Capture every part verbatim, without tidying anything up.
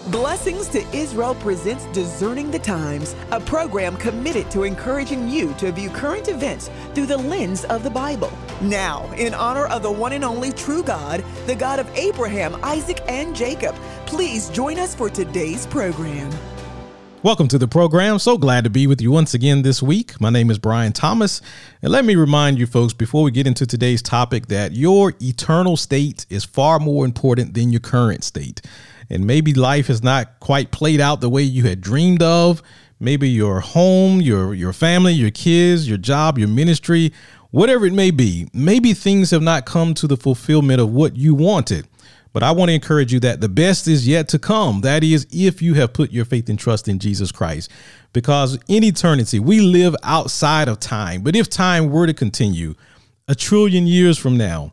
Blessings to Israel presents Discerning the Times, a program committed to encouraging you to view current events through the lens of the Bible. Now, in honor of the one and only true God, the God of Abraham, Isaac, and Jacob, please join us for today's program. Welcome to the program. So glad to be with you once again this week. My name is Brian Thomas, and let me remind you folks before we get into today's topic that your eternal state is far more important than your current state. And maybe life has not quite played out the way you had dreamed of. Maybe your home, your your family, your kids, your job, your ministry, whatever it may be. Maybe things have not come to the fulfillment of what you wanted. But I want to encourage you that the best is yet to come. That is, if you have put your faith and trust in Jesus Christ, because in eternity, we live outside of time. But if time were to continue a trillion years from now,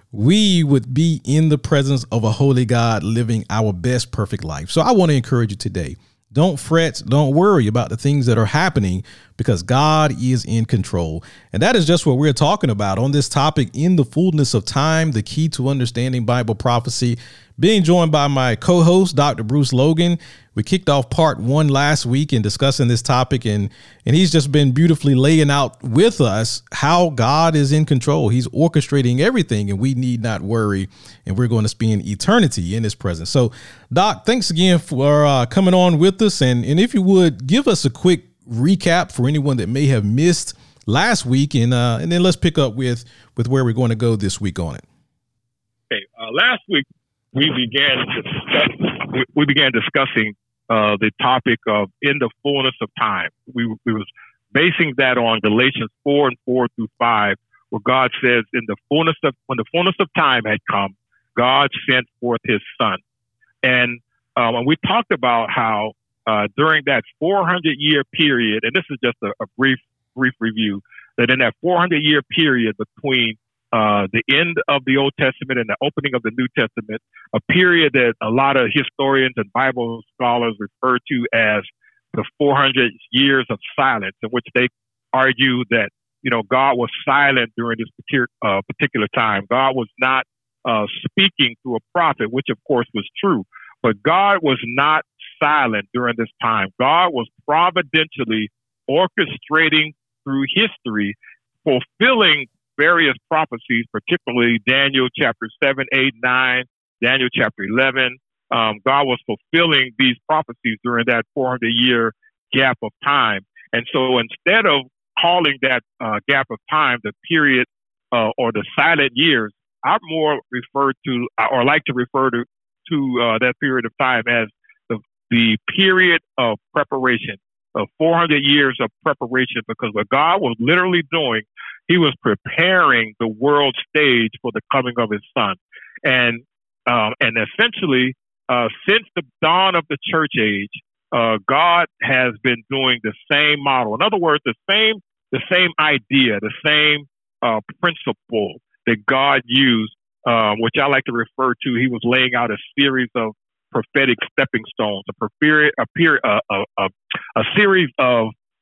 we would be in the presence of a holy God living our best perfect life. So I want to encourage you today. Don't fret. Don't worry about the things that are happening because God is in control. And that is just what we're talking about on this topic, in the fullness of time, the key to understanding Bible prophecy. Being joined by my co-host, Doctor Bruce Logan. We kicked off part one last week in discussing this topic, and and he's just been beautifully laying out with us how God is in control. He's orchestrating everything, and we need not worry, and we're going to spend eternity in his presence. So, Doc, thanks again for uh, coming on with us, and, and if you would, give us a quick recap for anyone that may have missed last week, and uh, and then let's pick up with, with where we're going to go this week on it. Okay, uh, last week, we began discuss, we began discussing uh, the topic of in the fullness of time. We we was basing that on Galatians four and four through five, where God says, "In the fullness of when the fullness of time had come, God sent forth His Son." And um, and we talked about how uh, during that four hundred year period, and this is just a, a brief brief review, that in that four hundred year period between Uh, the end of the Old Testament and the opening of the New Testament, a period that a lot of historians and Bible scholars refer to as the four hundred years of silence, in which they argue that, you know, God was silent during this particular, uh, particular time. God was not uh, speaking through a prophet, which of course was true, but God was not silent during this time. God was providentially orchestrating through history, fulfilling various prophecies, particularly Daniel chapter seven, eight, nine, Daniel chapter eleven. Um, God was fulfilling these prophecies during that four hundred year gap of time. And so instead of calling that uh, gap of time the period uh, or the silent years, I more refer to or like to refer to, to uh, that period of time as the, the period of preparation, of four hundred years of preparation, because what God was literally doing, He was preparing the world stage for the coming of His Son. And um, and essentially, uh, since the dawn of the church age, uh, God has been doing the same model. In other words, the same the same idea, the same uh, principle that God used, uh, which I like to refer to. He was laying out a series of prophetic stepping stones, a, period, a, period, a, a, a, a series of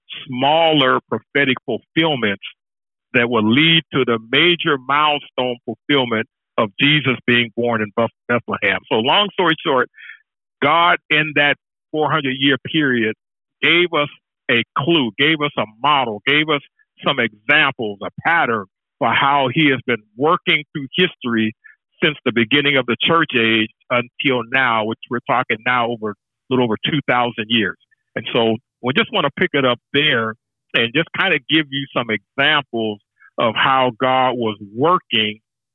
smaller prophetic fulfillments that will lead to the major milestone fulfillment of Jesus being born in Bethlehem. So long story short, God in that four hundred year period gave us a clue, gave us a model, gave us some examples, a pattern for how He has been working through history since the beginning of the church age until now, which we're talking now over a little over two thousand years. And so we just want to pick it up there and just kind of give you some examples of how God was working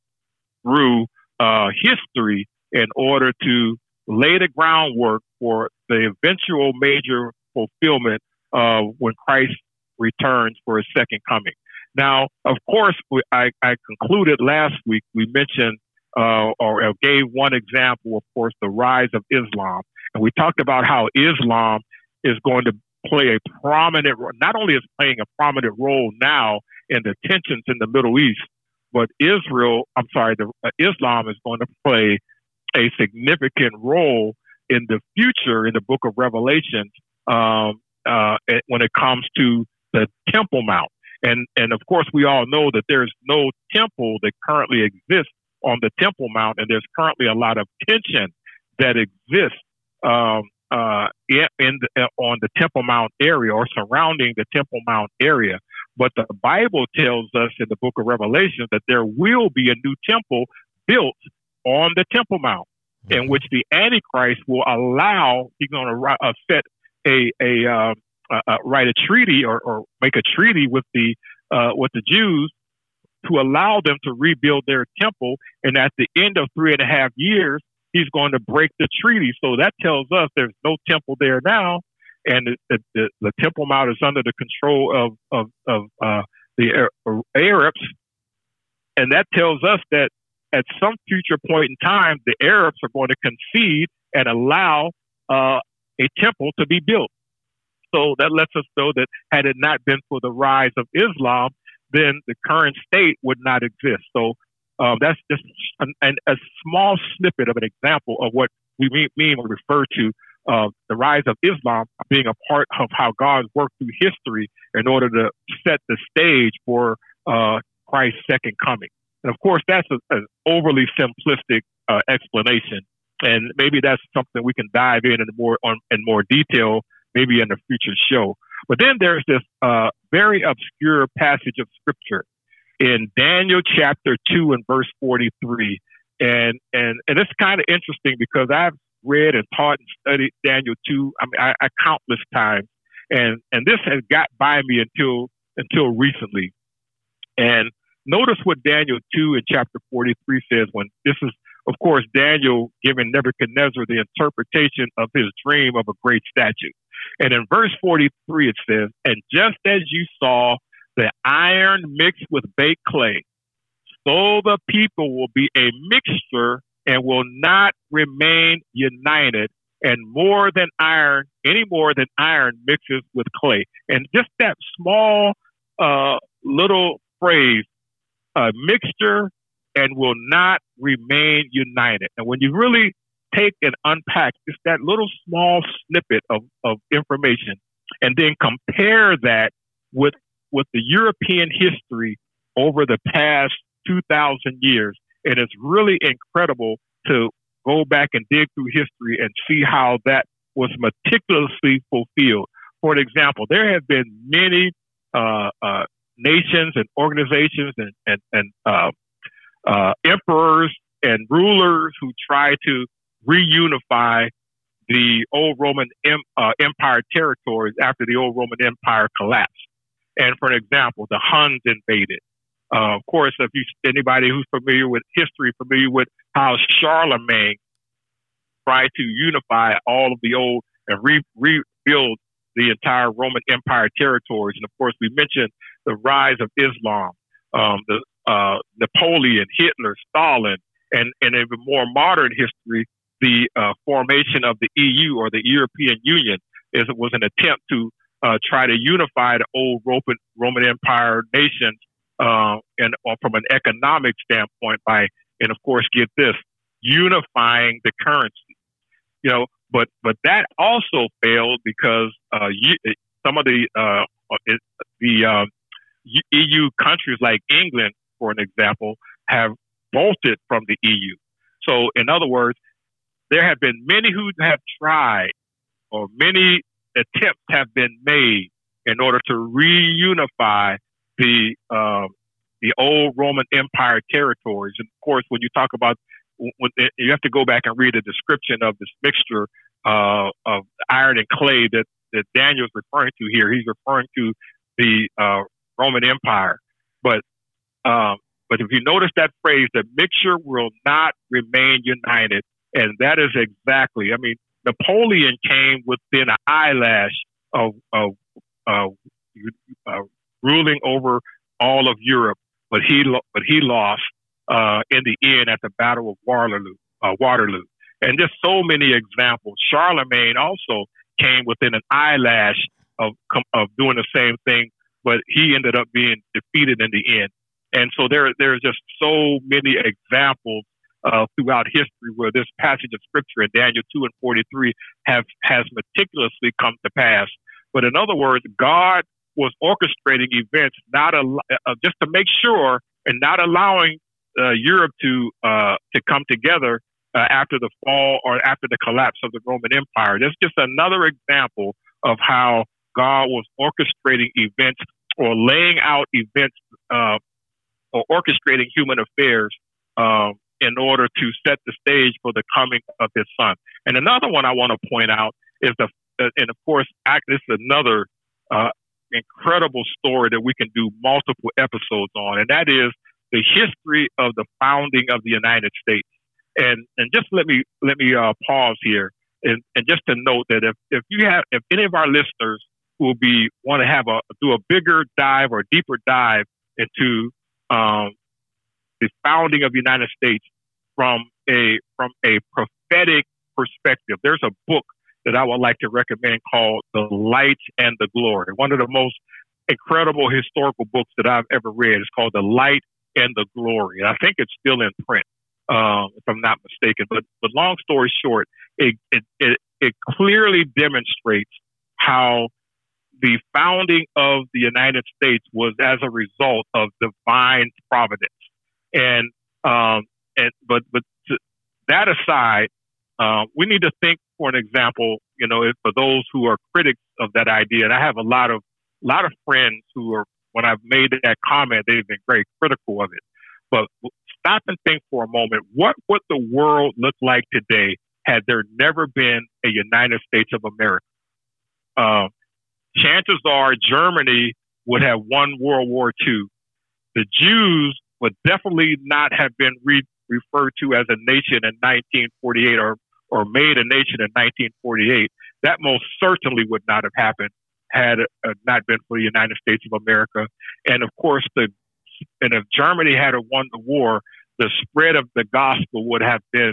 through uh, history in order to lay the groundwork for the eventual major fulfillment of when Christ returns for His second coming. Now, of course, we, I, I concluded last week, we mentioned uh, or gave one example, of course, the rise of Islam. And we talked about how Islam is going to play a prominent, not only is playing a prominent role now in the tensions in the Middle East, but Israel, I'm sorry, the, uh, Islam is going to play a significant role in the future in the book of Revelation um, uh, when it comes to the Temple Mount. And, and of course, we all know that there's no temple that currently exists on the Temple Mount, and there's currently a lot of tension that exists um, uh, in, in the, uh, on the Temple Mount area or surrounding the Temple Mount area. But the Bible tells us in the book of Revelation that there will be a new temple built on the Temple Mount, mm-hmm. in which the Antichrist will allow, he's going to uh, set a, a, uh, uh, write a treaty or, or make a treaty with the, uh, with the Jews to allow them to rebuild their temple. And at the end of three and a half years, he's going to break the treaty. So that tells us there's no temple there now. And the, the, the Temple Mount is under the control of, of, of uh, the Arabs. And that tells us that at some future point in time, the Arabs are going to concede and allow uh, a temple to be built. So that lets us know that had it not been for the rise of Islam, then the current state would not exist. So um, that's just an, an, a small snippet of an example of what we mean, mean when we refer to uh, the rise of Islam being a part of how God worked through history in order to set the stage for uh, Christ's second coming. And of course, that's an overly simplistic uh, explanation, and maybe that's something we can dive in in more on in more detail, maybe in a future show. But then there's this uh, very obscure passage of scripture in Daniel chapter two and verse forty-three, and and and it's kind of interesting because I've read and taught and studied Daniel two, I mean, I, I countless times, and and this has got by me until until recently, and. Notice what Daniel two in chapter forty-three says when this is, of course, Daniel giving Nebuchadnezzar the interpretation of his dream of a great statue. And in verse forty-three, it says, and just as you saw the iron mixed with baked clay, so the people will be a mixture and will not remain united, and more than iron, any more than iron mixes with clay. And just that small uh, little phrase, a mixture and will not remain united. And when you really take and unpack just that little small snippet of, of information and then compare that with, with the European history over the past two thousand years, it is really incredible to go back and dig through history and see how that was meticulously fulfilled. For example, there have been many uh, uh, nations and organizations and, and, and uh, uh, emperors and rulers who try to reunify the old Roman em, uh, Empire territories after the old Roman Empire collapsed. And for an example, the Huns invaded. Uh, of course, if you anybody who's familiar with history, familiar with how Charlemagne tried to unify all of the old and re- rebuild the entire Roman Empire territories. And of course, we mentioned the rise of Islam, um, the uh, Napoleon, Hitler, Stalin, and, and even more modern history, the uh, formation of the E U or the European Union is was an attempt to uh, try to unify the old Roman Roman Empire nations, uh, and or from an economic standpoint by, and of course, get this, unifying the currency. You know, but but that also failed because uh, you, some of the uh, the uh, E U countries like England, for an example, have bolted from the E U. So, in other words, there have been many who have tried, or many attempts have been made in order to reunify the uh, the old Roman Empire territories. And of course, when you talk about, when, you have to go back and read a description of this mixture uh, of iron and clay that, that Daniel's referring to here. He's referring to the uh, Roman Empire. But um, but if you notice that phrase, the mixture will not remain united. And that is exactly, I mean, Napoleon came within an eyelash of, of uh, uh, ruling over all of Europe, but he but he lost uh, in the end at the Battle of Waterloo. Uh, Waterloo, and just so many examples. Charlemagne also came within an eyelash of of doing the same thing, but he ended up being defeated in the end. And so there there's just so many examples uh, throughout history where this passage of scripture in Daniel two and forty-three have has meticulously come to pass. But in other words, God was orchestrating events not al- uh, just to make sure and not allowing uh, Europe to uh, to come together uh, after the fall or after the collapse of the Roman Empire. That's just another example of how God was orchestrating events or laying out events uh, or orchestrating human affairs um, in order to set the stage for the coming of his son. And another one I want to point out is the, uh, and of course, this is another uh, incredible story that we can do multiple episodes on, and that is the history of the founding of the United States. And and just let me let me uh, pause here, and, and just to note that if, if you have if any of our listeners who will be want to have a do a bigger dive or deeper dive into um, the founding of the United States from a from a prophetic perspective, there's a book that I would like to recommend called The Light and the Glory. One of the most incredible historical books that I've ever read. It's called The Light and the Glory. And I think it's still in print, um, if I'm not mistaken. But but long story short, it it it, it clearly demonstrates how the founding of the United States was as a result of divine providence. And um, and but but to, that aside, uh, we need to think, for an example, you know, if, for those who are critics of that idea, and I have a lot of a lot of friends who are, when I've made that comment, they've been very critical of it. But stop and think for a moment, what would the world look like today had there never been a United States of America? Uh, chances are Germany would have won World War Two. The Jews would definitely not have been re- referred to as a nation in nineteen forty-eight or, or made a nation in nineteen forty-eight. That most certainly would not have happened had it not been for the United States of America. And of course, the and if Germany had won the war, the spread of the gospel would have been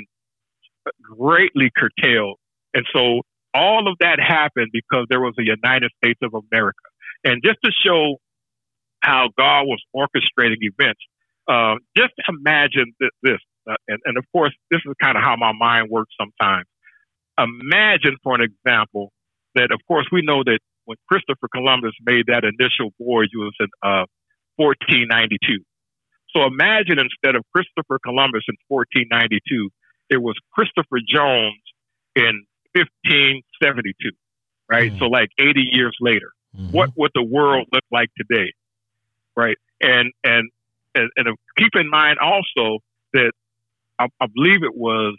greatly curtailed. And so all of that happened because there was a United States of America. And just to show how God was orchestrating events, uh, just imagine th- this. Uh, and, and of course, this is kind of how my mind works sometimes. Imagine, for an example, that of course we know that when Christopher Columbus made that initial voyage, it was in uh, fourteen ninety-two. So imagine instead of Christopher Columbus in fourteen ninety-two, it was Christopher Jones in fifteen seventy-two, right? Mm-hmm. So like eighty years later, mm-hmm. what would the world look like today, right? And and and, and keep in mind also that I, I believe it was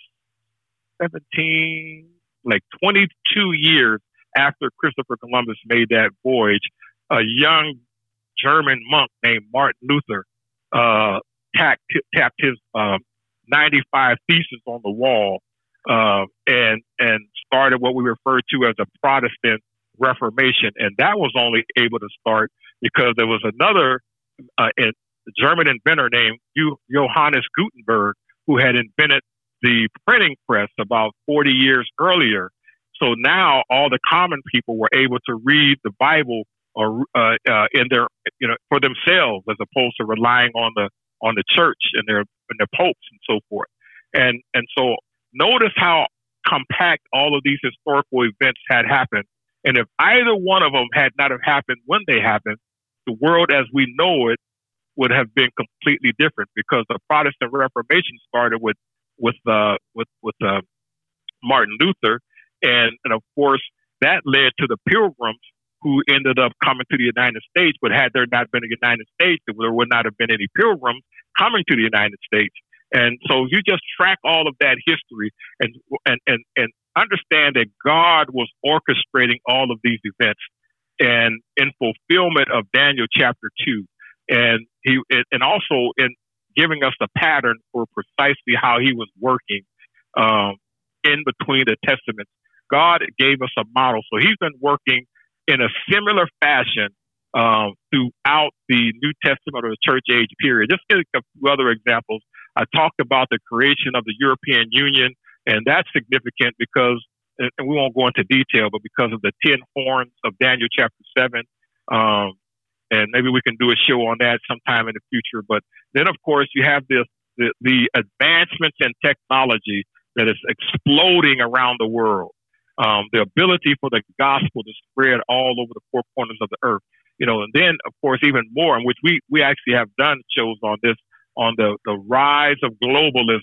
seventeen, like twenty-two years after Christopher Columbus made that voyage, a young German monk named Martin Luther uh, tapped, tapped his uh, ninety-five Theses on the wall uh, and and started what we refer to as a Protestant Reformation. And that was only able to start because there was another uh, German inventor named Johannes Gutenberg who had invented the printing press about forty years earlier. So now all the common people were able to read the Bible or uh, uh, in their, you know, for themselves, as opposed to relying on the on the church and their and their popes and so forth. And and so notice how compact all of these historical events had happened. And if either one of them had not have happened when they happened, the world as we know it would have been completely different, because the Protestant Reformation started with with uh, with with uh, Martin Luther. And, and of course, that led to the Pilgrims, who ended up coming to the United States. But had there not been a United States, there would not have been any Pilgrims coming to the United States. And so you just track all of that history and and and, and understand that God was orchestrating all of these events and in fulfillment of Daniel chapter two. And he and also in giving us a pattern for precisely how he was working um, in between the testaments. God gave us a model. So he's been working in a similar fashion um, throughout the New Testament or the church age period. Just give a few other examples. I talked about the creation of the European Union, and that's significant because, and we won't go into detail, but because of the ten horns of Daniel chapter seven. Um, and maybe we can do a show on that sometime in the future. But then, of course, you have this, the, the advancements in technology that is exploding around the world. Um, the ability for the gospel to spread all over the four corners of the earth, you know, and then, of course, even more, in which we, we actually have done shows on this, on the, the rise of globalism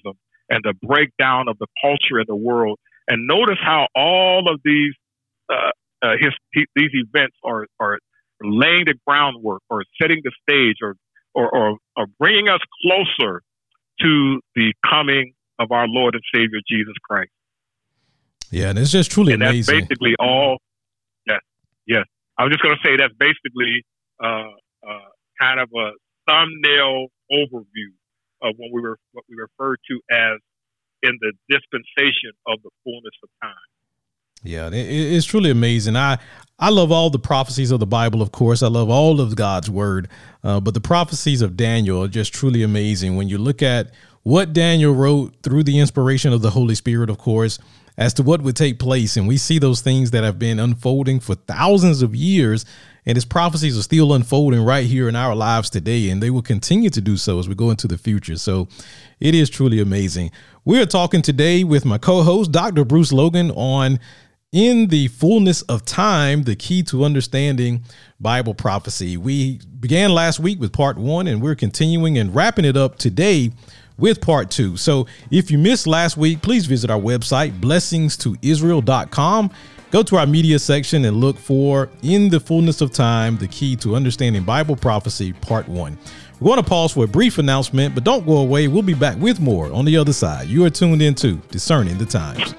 and the breakdown of the culture in the world. And notice how all of these uh, uh, his, he, these events are are laying the groundwork, or setting the stage, or or, or or bringing us closer to the coming of our Lord and Savior Jesus Christ. Yeah, and it's just truly and amazing. That's basically all. Yes, yes. I was just going to say that's basically uh, uh, kind of a thumbnail overview of what we were what we refer to as in the dispensation of the fullness of time. Yeah, it, it's truly amazing. I I love all the prophecies of the Bible, of course. I love all of God's word, uh, but the prophecies of Daniel are just truly amazing. When you look at what Daniel wrote through the inspiration of the Holy Spirit, of course, as to what would take place, and we see those things that have been unfolding for thousands of years, and his prophecies are still unfolding right here in our lives today, and they will continue to do so as we go into the future. So it is truly amazing. We're talking today with my co-host, Doctor Bruce Logan, on In the Fullness of Time, the key to understanding Bible prophecy. We began last week with part one, and we're continuing and wrapping it up today with part two. So if you missed last week, please visit our website, blessings to israel dot com. Go to our media section and look for In the Fullness of Time, the key to understanding Bible prophecy, part one. We're going to pause for a brief announcement, but don't go away. We'll be back with more on the other side. You are tuned into Discerning the Times.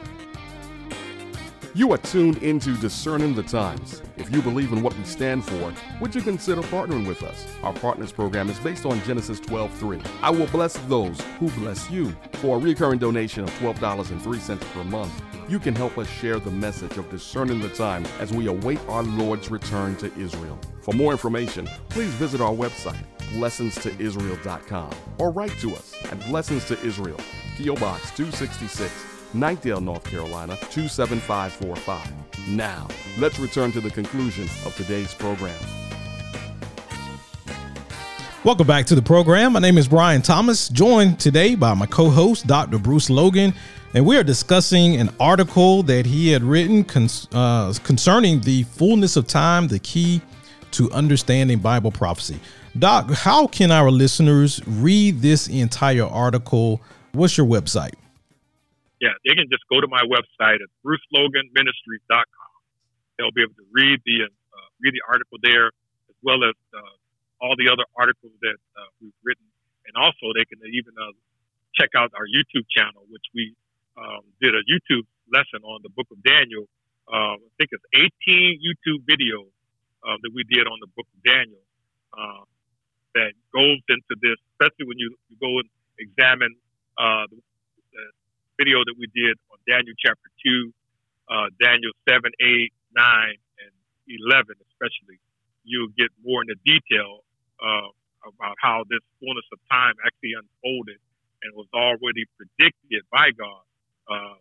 You are tuned into Discerning the Times. If you believe in what we stand for, would you consider partnering with us? Our Partners program is based on Genesis twelve three. I will bless those who bless you. For a recurring donation of twelve dollars and three cents per month, you can help us share the message of Discerning the Times as we await our Lord's return to Israel. For more information, please visit our website, blessings to israel dot com, or write to us at Blessings to Israel, P O Box two sixty-six, Knightdale, North Carolina, two seven five four five. Now, let's return to the conclusion of today's program. Welcome back to the program. My name is Brian Thomas, joined today by my co-host, Doctor Bruce Logan, and we are discussing an article that he had written con- uh, concerning the fullness of time, the key to understanding Bible prophecy. Doc, how can our listeners read this entire article? What's your website? Yeah, they can just go to my website at bruce logan ministries dot com. They'll be able to read the uh, read the article there, as well as uh, all the other articles that uh, we've written. And also, they can even uh, check out our YouTube channel, which we um, did a YouTube lesson on the Book of Daniel. Uh, I think it's eighteen YouTube videos uh, that we did on the Book of Daniel uh, that goes into this, especially when you, you go and examine uh, the, the video that we did on Daniel chapter two, uh, Daniel seven, eight, nine, and eleven, especially. You'll get more into detail uh, about how this fullness of time actually unfolded and was already predicted by God uh,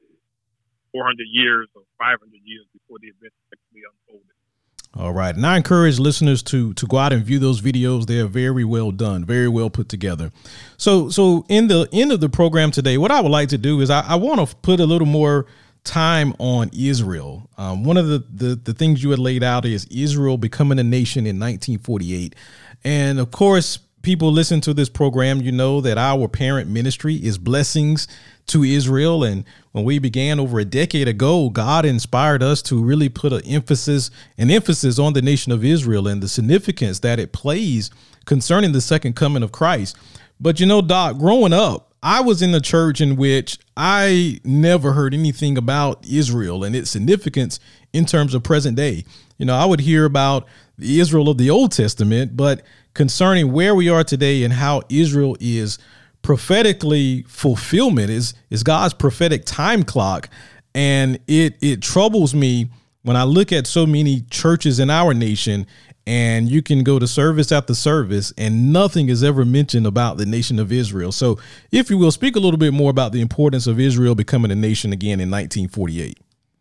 four hundred years or five hundred years before the event actually unfolded. All right. And I encourage listeners to to go out and view those videos. They are very well done, very well put together. So so in the end of the program today, what I would like to do is I, I want to put a little more time on Israel. Um, one of the, the, the things you had laid out is Israel becoming a nation in nineteen forty-eight. And of course, people listen to this program, you know that our parent ministry is Blessings to Israel. And when we began over a decade ago, God inspired us to really put an emphasis, an emphasis on the nation of Israel and the significance that it plays concerning the second coming of Christ. But, you know, Doc, growing up, I was in a church in which I never heard anything about Israel and its significance in terms of present day. You know, I would hear about the Israel of the Old Testament, but concerning where we are today and how Israel is prophetically fulfillment is, is God's prophetic time clock. And it, it troubles me when I look at so many churches in our nation, and you can go to service after service and nothing is ever mentioned about the nation of Israel. So if you will, speak a little bit more about the importance of Israel becoming a nation again in nineteen forty-eight.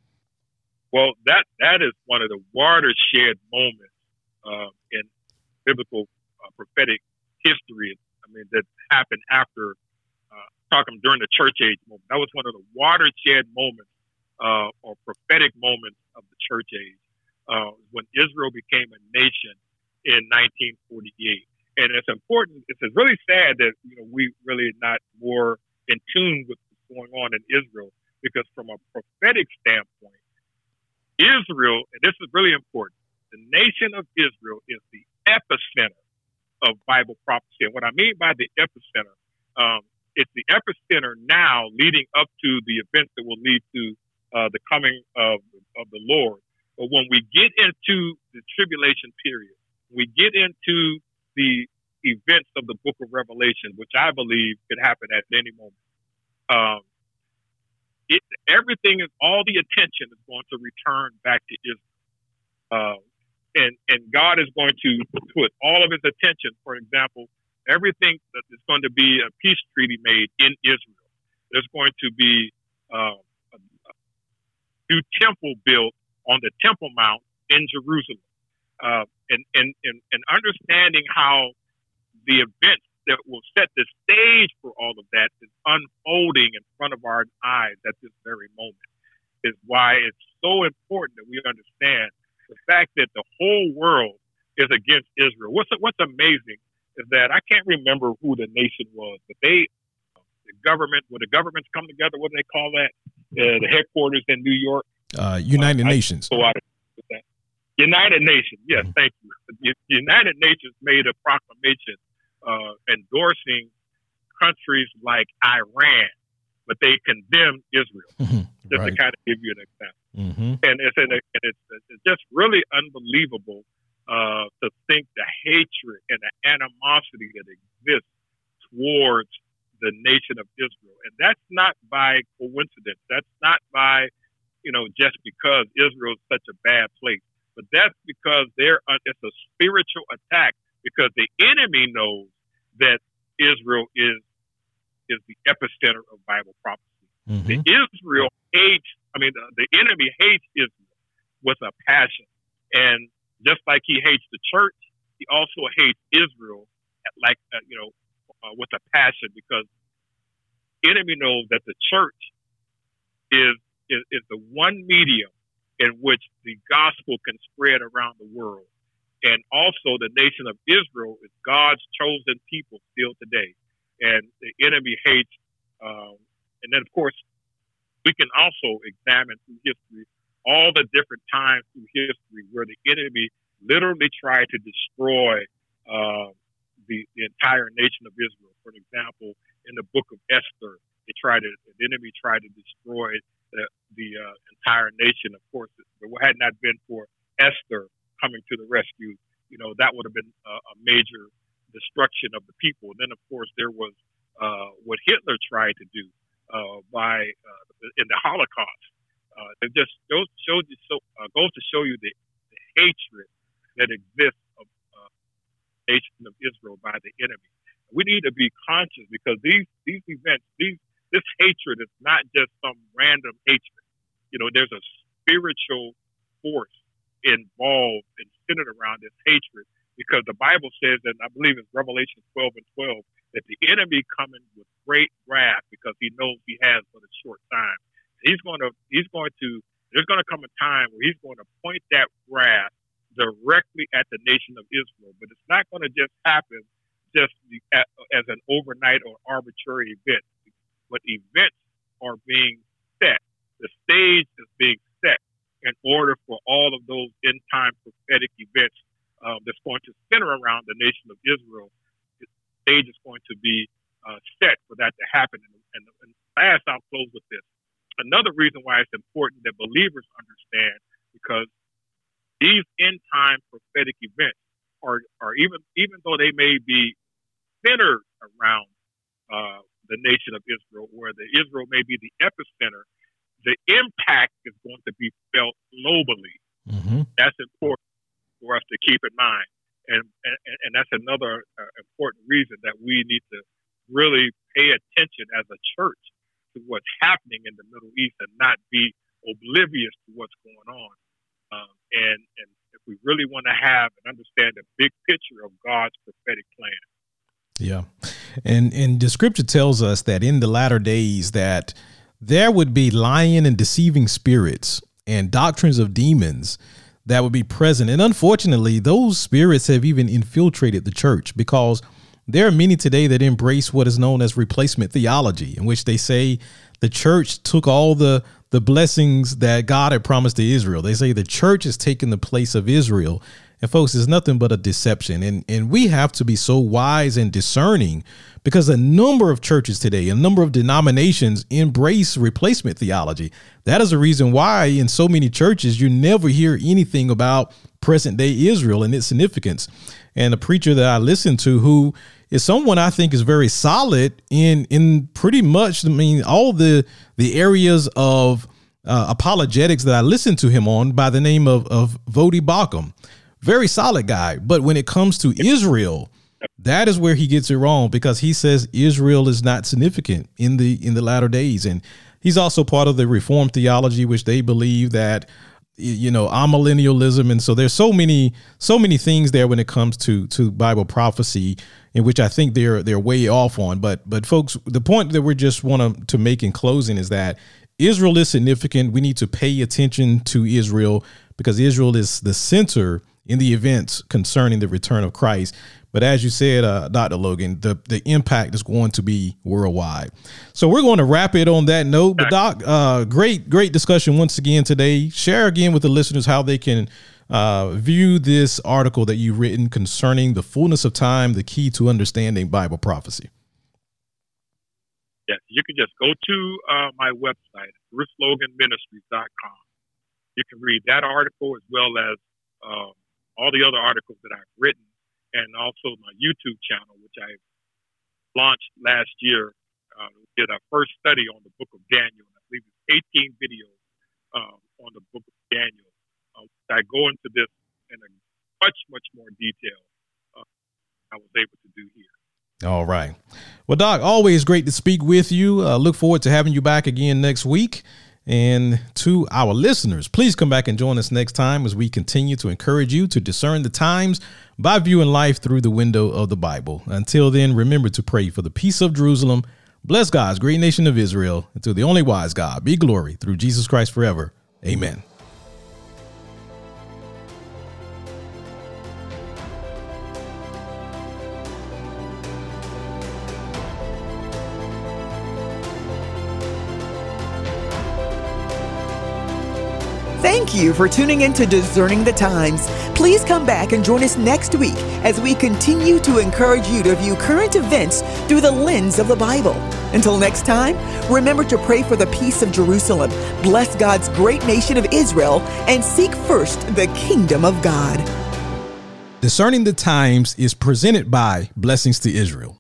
Well, that, that is one of the watershed moments uh, in biblical uh, prophetic history. I mean, that happened after, uh, talking during the church age moment. That was one of the watershed moments uh, or prophetic moments of the church age. Uh, when Israel became a nation in nineteen forty-eight. And it's important, it's really sad that, you know, we really not more in tune with what's going on in Israel, because from a prophetic standpoint, Israel, and this is really important, the nation of Israel is the epicenter of Bible prophecy. And what I mean by the epicenter, um, it's the epicenter now leading up to the events that will lead to uh, the coming of, of the Lord. But when we get into the tribulation period, we get into the events of the book of Revelation, which I believe could happen at any moment. Um, it, everything is, all the attention is going to return back to Israel. Uh, and, and God is going to put all of his attention, for example, everything that is going to be a peace treaty made in Israel. There's going to be uh, a, a new temple built on the Temple Mount in Jerusalem. Uh, and, and, and, and understanding how the events that will set the stage for all of that is unfolding in front of our eyes at this very moment is why it's so important that we understand the fact that the whole world is against Israel. What's what's amazing is that I can't remember who the nation was, but they, the government, when the governments come together, what do they call that? Uh, the headquarters in New York? Uh, United uh, Nations. So United Nations. Yes, mm-hmm. Thank you. The United Nations made a proclamation Uh, endorsing countries like Iran, but they condemned Israel. Mm-hmm. Just right. to kind of give you an example. Mm-hmm. And, it's, and it's, it's just really unbelievable uh, to think the hatred and the animosity that exists towards the nation of Israel. And that's not by coincidence. That's not by, you know, just because Israel is such a bad place. But that's because they're uh, it's a spiritual attack, because the enemy knows that Israel is is the epicenter of Bible prophecy. Mm-hmm. The Israel hates, I mean, the, the enemy hates Israel with a passion. And just like he hates the church, he also hates Israel like, uh, you know, uh, with a passion, because the enemy knows that the church is, is, is the one medium in which the gospel can spread around the world. And also the nation of Israel is God's chosen people still today. And the enemy hates, um, and then of course, we can also examine through history all the different times through history where the enemy literally tried to destroy uh, the, the entire nation of Israel. For example, in the book of Esther, they tried to, the enemy tried to destroy the, the uh, entire nation. Of course, if it had not been for Esther coming to the rescue, you know, that would have been a, a major destruction of the people. And then, of course, there was uh, what Hitler tried to do uh, by uh, in the Holocaust. Uh, it just goes, shows you so, uh, goes to show you the, the hatred that exists of uh, the nation of Israel by the enemy. We need to be conscious, because these these events, these this hatred is not just some random hatred. You know, there's a spiritual force involved and centered around this hatred, because the Bible says, and I believe it's Revelation twelve and twelve, that the enemy coming with great wrath, because he knows he has but a short time. He's going to, he's going to, there's going to come a time where he's going to point that wrath directly at the nation of Israel. But it's not going to just happen just as an overnight or arbitrary event. But events are being set. The stage is being set in order for all of those end time prophetic events um, that's going to center around the nation of Israel. The stage is going to be uh, set for that to happen. And, and, and last, I'll close with this. Another reason why it's important that believers understand, because these end time prophetic events are, are even even though they may be centered around uh, the nation of Israel, where the Israel may be the epicenter, the impact is going to be felt globally. Mm-hmm. That's important for us to keep in mind. And, and, and that's another uh, important reason that we need to really pay attention as a church to what's happening in the Middle East and not be oblivious to what's going on. Um, and, and if we really want to have and understand the big picture of God's prophetic plan. Yeah. And, and the scripture tells us that in the latter days that there would be lying and deceiving spirits and doctrines of demons that would be present. And unfortunately, those spirits have even infiltrated the church, because there are many today that embrace what is known as replacement theology, in which they say the church took all the the blessings that God had promised to Israel. They say the church has taken the place of Israel. And folks, it's nothing but a deception. And, and we have to be so wise and discerning, because a number of churches today, a number of denominations embrace replacement theology. That is the reason why in so many churches, you never hear anything about present day Israel and its significance. And a preacher that I listen to, who is someone I think is very solid in in pretty much, I mean, all the the areas of uh, apologetics that I listen to him on, by the name of, of Voddie Baucham. Very solid guy. But when it comes to Israel, that is where he gets it wrong, because he says Israel is not significant in the in the latter days. And he's also part of the Reformed theology, which they believe that, you know, amillennialism. And so there's so many, so many things there when it comes to, to Bible prophecy, in which I think they're, they're way off on. But, but folks, the point that we just want to make in closing is that Israel is significant. We need to pay attention to Israel, because Israel is the center in the events concerning the return of Christ. But as you said, uh, Doctor Logan, the, the impact is going to be worldwide. So we're going to wrap it on that note. But Doc, uh, great, great discussion once again today. Share again with the listeners how they can uh, view this article that you've written concerning the fullness of time, the key to understanding Bible prophecy. Yes, you can just go to uh, my website, bruce logan ministries dot com. You can read that article, as well as um, all the other articles that I've written, and also my YouTube channel, which I launched last year. Uh, we did our first study on the book of Daniel. I believe it's eighteen videos uh, on the book of Daniel. Uh, I go into this in a much, much more detail uh, I was able to do here. All right. Well, Doc, always great to speak with you. Uh, look forward to having you back again next week. And to our listeners, please come back and join us next time as we continue to encourage you to discern the times by viewing life through the window of the Bible. Until then, remember to pray for the peace of Jerusalem. Bless God's great nation of Israel. And to the only wise God be glory through Jesus Christ forever. Amen. Thank you for tuning in to Discerning the Times. Please come back and join us next week as we continue to encourage you to view current events through the lens of the Bible. Until next time, remember to pray for the peace of Jerusalem, bless God's great nation of Israel, and seek first the kingdom of God. Discerning the Times is presented by Blessings to Israel.